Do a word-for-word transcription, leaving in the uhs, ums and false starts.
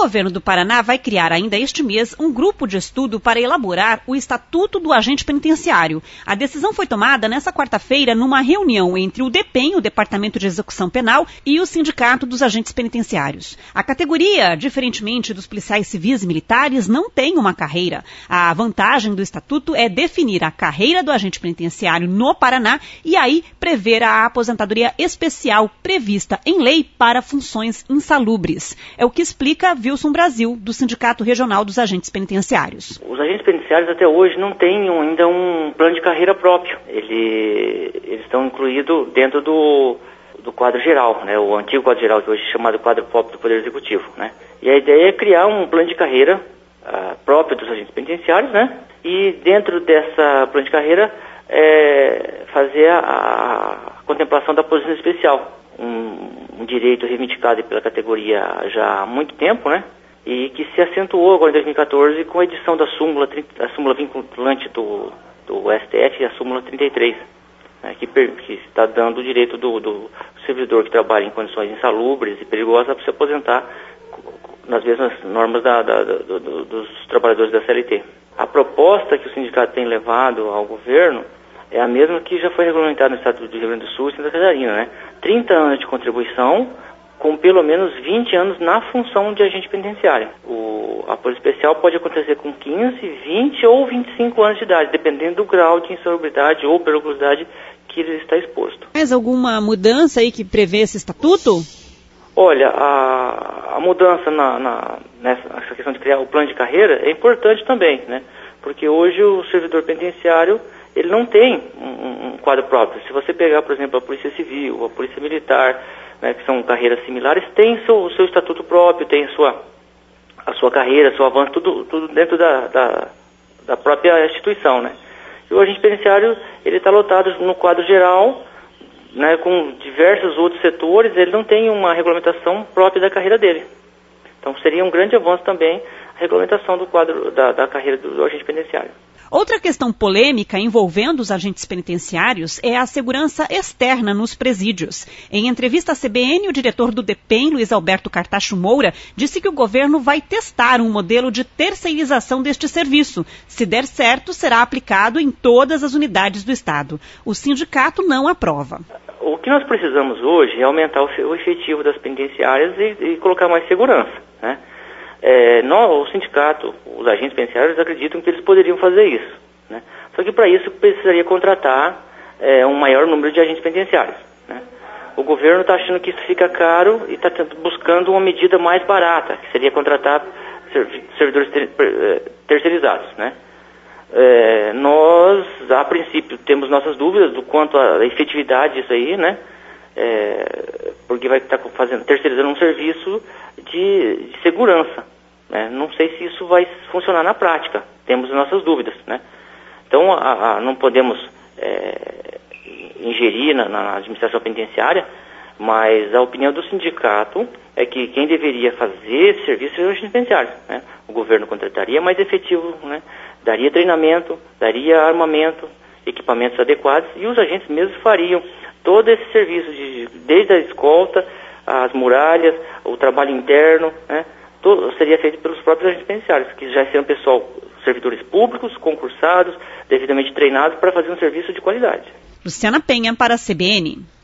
governo do Paraná vai criar ainda este mês um grupo de estudo para elaborar o Estatuto do Agente Penitenciário. A decisão foi tomada nesta quarta-feira numa reunião entre o DEPEN, o Departamento de Execução Penal, e o Sindicato dos Agentes Penitenciários. A categoria, diferentemente dos policiais civis e militares, não tem uma carreira. A vantagem do Estatuto é definir a carreira do agente penitenciário no Paraná e aí prever a aposentadoria especial prevista em lei para funções insalubres. É o que explica Wilson Brasil, do Sindicato Regional dos Agentes Penitenciários. Os agentes penitenciários até hoje não têm ainda um plano de carreira próprio. Ele, eles estão incluídos dentro do, do quadro geral, né? O antigo quadro geral, que hoje é chamado quadro próprio do Poder Executivo, né? E a ideia é criar um plano de carreira uh, próprio dos agentes penitenciários, né? E dentro dessa plano de carreira é, fazer a, a contemplação da aposentadoria especial. Um, um direito reivindicado pela categoria já há muito tempo, né? E que se acentuou agora em dois mil e catorze com a edição da súmula, a súmula vinculante do, do S T F e a súmula trinta e três, né? que, que está dando o direito do, do servidor que trabalha em condições insalubres e perigosas para se aposentar nas mesmas normas da, da, do, do, dos trabalhadores da C L T. A proposta que o sindicato tem levado ao governo é a mesma que já foi regulamentada no estado do Rio Grande do Sul e Santa Catarina, né? trinta anos de contribuição, com pelo menos vinte anos na função de agente penitenciário. O apoio especial pode acontecer com quinze, vinte ou vinte e cinco anos de idade, dependendo do grau de insalubridade ou periculosidade que ele está exposto. Mais alguma mudança aí que prevê esse estatuto? Olha, a, a mudança na, na, nessa questão de criar o plano de carreira é importante também, né? Porque hoje o servidor penitenciário ele não tem um, um quadro próprio. Se você pegar, por exemplo, a Polícia Civil, a Polícia Militar, né, que são carreiras similares, tem seu, o seu estatuto próprio, tem a sua, a sua carreira, seu avanço, tudo, tudo dentro da, da, da própria instituição, né? E o agente penitenciário, ele está lotado no quadro geral, né, com diversos outros setores, ele não tem uma regulamentação própria da carreira dele. Então seria um grande avanço também a regulamentação do quadro da, da carreira do, do agente penitenciário. Outra questão polêmica envolvendo os agentes penitenciários é a segurança externa nos presídios. Em entrevista à C B N, o diretor do DEPEN, Luiz Alberto Cartacho Moura, disse que o governo vai testar um modelo de terceirização deste serviço. Se der certo, será aplicado em todas as unidades do Estado. O sindicato não aprova. O que nós precisamos hoje é aumentar o efetivo das penitenciárias e, e colocar mais segurança, né? É, nós, o sindicato, os agentes penitenciários acreditam que eles poderiam fazer isso, né? Só que para isso precisaria contratar é, um maior número de agentes penitenciários, né? O governo está achando que isso fica caro e está buscando uma medida mais barata, que seria contratar servidores ter, terceirizados, né? É, nós, a princípio, temos nossas dúvidas do quanto à efetividade disso aí, né? É, porque vai estar fazendo, terceirizando um serviço de, de segurança, né? Não sei se isso vai funcionar na prática, temos nossas dúvidas, né? Então, a, a, não podemos é, ingerir na, na administração penitenciária, mas a opinião do sindicato é que quem deveria fazer esse serviço é o agente penitenciário, né? O governo contrataria mais efetivo, né? Daria treinamento, daria armamento, equipamentos adequados e os agentes mesmos fariam todo esse serviço, de, desde a escolta, as muralhas, o trabalho interno, né? Todo, seria feito pelos próprios agentes penitenciários, que já seriam pessoal, servidores públicos, concursados, devidamente treinados para fazer um serviço de qualidade. Luciana Penha para a C B N.